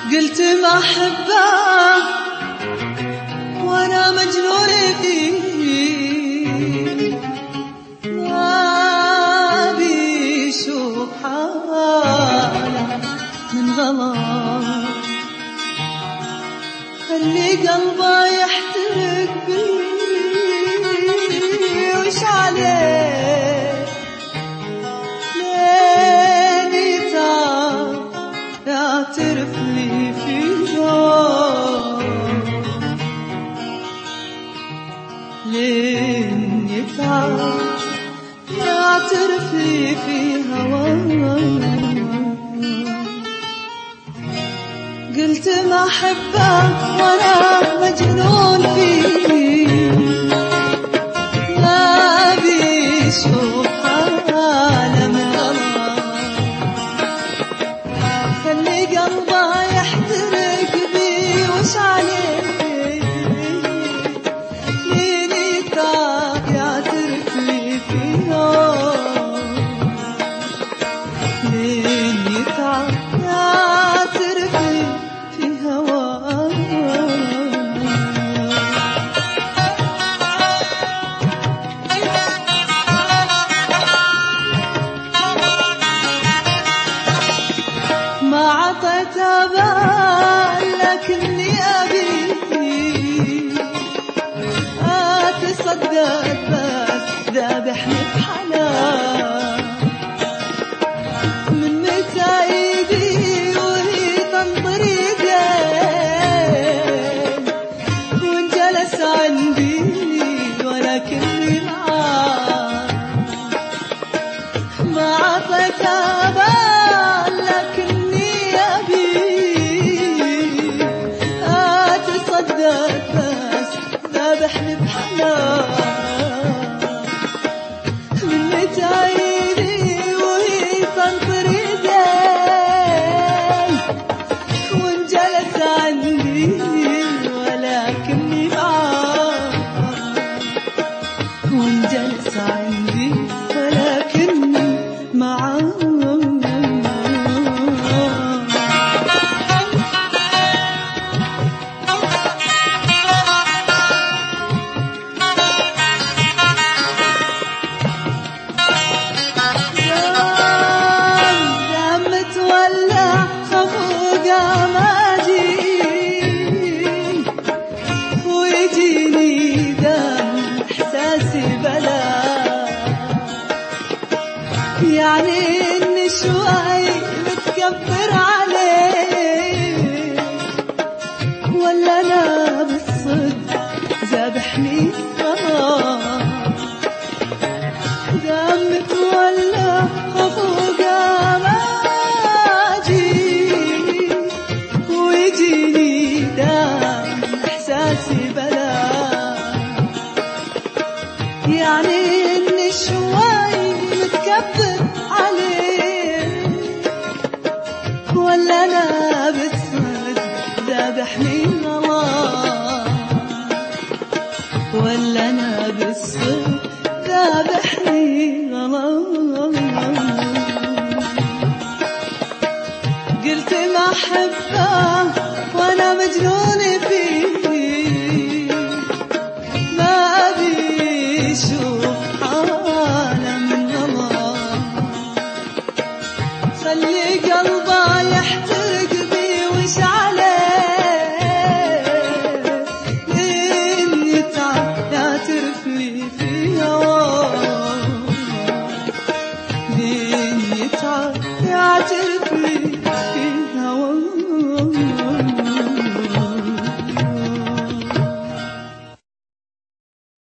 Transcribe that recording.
قلت ما أحبه وأنا مجنون فيه، ما بيشوف حاله من غلط، خلي قلبه يحترق بيه وش عليه لين يتعب يعترف لي في يوم، لين يتعب يعترف لي في هواه. قلت ما أحبه وأنا مجنون فيه، ما بيشوف حاله من غلط، خلي قلبه يحترق بيه وش عليه لين يتعب يعترف لي في يوم، لين يتعب يعترف لي في هواه. ما عطيته بال لكني أبي أتصدق بس ذابحني بحنان، من متى إيدي وهي تنطر يدين وانجلس عندي ولكني معاه. ما عطيته بال لكني أبي أتصدق بس ذابحني بحنان، من متى إيدي وهي تنطر يدين وانجلس عندي ولكني معاه، وانجلس عندي ولكني معاه. يعني إني شوي متكبر عليه، ولا أنا بالصدق ذابحني غلط، دمت ولا خفوق ما أجي ويجيني دام إحساسي بلا، يعني إني شوي متكبر عليه، ولا أنا بالصدق ذابحني غلط، ولا أنا بالصدق ذابحني غلط. قلت ما أحبه وأنا مجنون فيه، ما أبي أشوف حاله من غلط، خلي قلبه يحترق